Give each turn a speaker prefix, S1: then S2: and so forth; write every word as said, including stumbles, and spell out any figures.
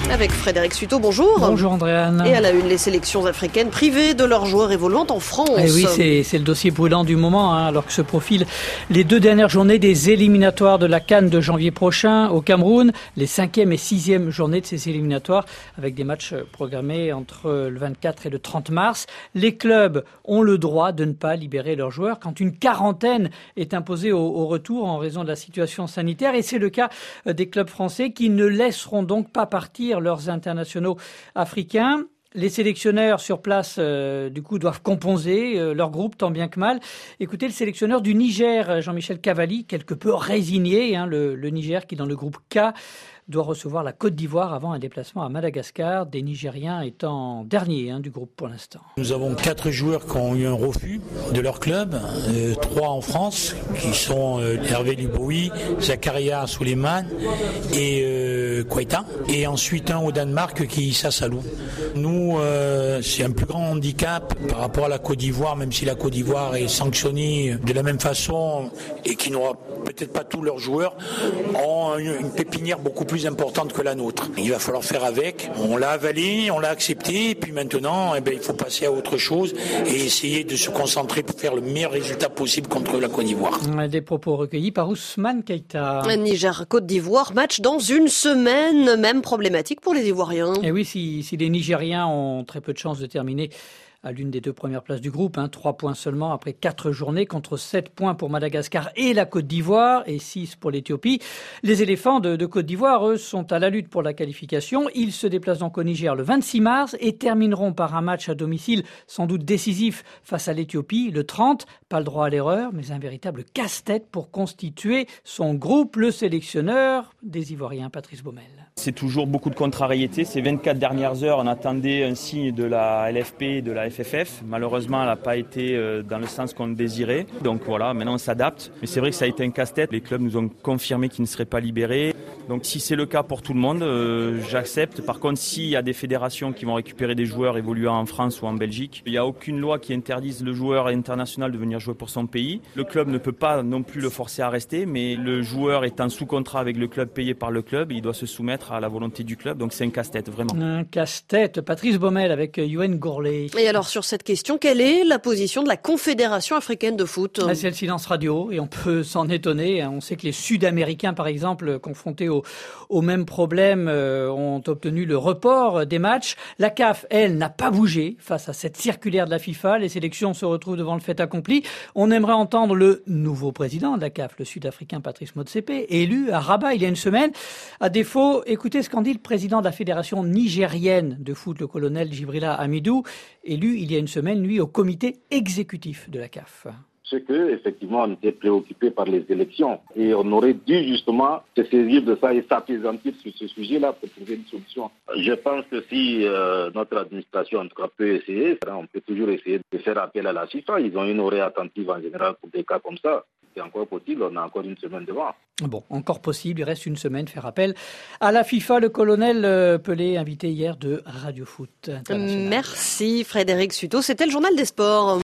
S1: Avec Frédéric Suto, bonjour.
S2: Bonjour Andréane.
S1: Et à la une, les sélections africaines privées de leurs joueurs évoluant en France.
S2: Et oui, c'est, c'est le dossier brûlant du moment, hein, alors que se profilent les deux dernières journées des éliminatoires de la CAN de janvier prochain au Cameroun. Les cinquième et sixième journées de ces éliminatoires avec des matchs programmés entre le vingt-quatre et le trente mars. Les clubs ont le droit de ne pas libérer leurs joueurs quand une quarantaine est imposée au, au retour en raison de la situation sanitaire. Et c'est le cas des clubs français qui ne laisseront donc pas partir leurs internationaux africains. Les sélectionneurs sur place, euh, du coup, doivent composer euh, leur groupe tant bien que mal. Écoutez, le sélectionneur du Niger, Jean-Michel Cavalli, quelque peu résigné, hein, le, le Niger qui, dans le groupe K, doit recevoir la Côte d'Ivoire avant un déplacement à Madagascar, des Nigériens étant derniers hein, du groupe pour l'instant.
S3: Nous avons quatre joueurs qui ont eu un refus de leur club, euh, trois en France, qui sont euh, Hervé Luboui, Zakaria Souleymane et euh, Kouaita, et ensuite un au Danemark qui est Issa Salou. Nous, euh, c'est un plus grand handicap par rapport à la Côte d'Ivoire, même si la Côte d'Ivoire est sanctionnée de la même façon et qui n'aura peut-être pas tous leurs joueurs, ont une, une pépinière beaucoup plus importante que la nôtre. Il va falloir faire avec. On l'a avalé, on l'a accepté, et puis maintenant, eh ben, il faut passer à autre chose et essayer de se concentrer pour faire le meilleur résultat possible contre la Côte d'Ivoire.
S2: Des propos recueillis par Ousmane Keïta.
S1: Niger-Côte d'Ivoire, match dans une semaine, même problématique pour les Ivoiriens.
S2: Et oui, si, si les Nigériens ont très peu de chances de terminer à l'une des deux premières places du groupe, hein, trois points seulement après quatre journées contre sept points pour Madagascar et la Côte d'Ivoire et six pour l'Éthiopie. Les éléphants de, de Côte d'Ivoire, eux, sont à la lutte pour la qualification. Ils se déplacent donc au Niger le vingt-six mars et termineront par un match à domicile sans doute décisif face à l'Éthiopie le trente. Pas le droit à l'erreur, mais un véritable casse-tête pour constituer son groupe. Le sélectionneur des Ivoiriens, Patrice Baumel.
S4: C'est toujours beaucoup de contrariétés. Ces vingt-quatre dernières heures, on attendait un signe de la L F P et de la F F F. Malheureusement, elle n'a pas été dans le sens qu'on désirait. Donc voilà, maintenant on s'adapte. Mais c'est vrai que ça a été un casse-tête. Les clubs nous ont confirmé qu'ils ne seraient pas libérés. Donc si c'est le cas pour tout le monde, euh, j'accepte. Par contre, s'il y a des fédérations qui vont récupérer des joueurs évoluant en France ou en Belgique, il n'y a aucune loi qui interdise le joueur international de venir jouer pour son pays. Le club ne peut pas non plus le forcer à rester, mais le joueur étant sous contrat avec le club, payé par le club, il doit se soumettre à la volonté du club. Donc c'est un casse-tête, vraiment.
S2: Un casse-tête. Patrice Baumel avec Yoann Gourlay.
S1: Et alors sur cette question, quelle est la position de la Confédération africaine de foot ?
S2: Ah, c'est le silence radio et on peut s'en étonner. On sait que les Sud-Américains, par exemple, confrontés au, au même problème, euh, ont obtenu le report des matchs. La C A F, elle, n'a pas bougé face à cette circulaire de la FIFA. Les sélections se retrouvent devant le fait accompli. On aimerait entendre le nouveau président de la C A F, le Sud-Africain Patrice Motsepe, élu à Rabat il y a une semaine. À défaut, écoutez ce qu'en dit le président de la Fédération nigérienne de foot, le colonel Djibrila Hamidou, élu il y a une semaine, lui, au comité exécutif de la C A F.
S5: C'est que, effectivement, on était préoccupé par les élections et on aurait dû justement se saisir de ça et s'apaisantir sur ce sujet-là pour trouver une solution. Je pense que si euh, notre administration, en tout cas, peut essayer, on peut toujours essayer de faire appel à la FIFA. Ils ont une oreille attentive en général pour des cas comme ça. C'est encore possible, on a encore une semaine devant.
S2: Bon, encore possible, il reste une semaine, faire appel à la FIFA. Le colonel Pelé, invité hier de Radio Foot International.
S1: Merci Frédéric Suto, c'était le journal des sports.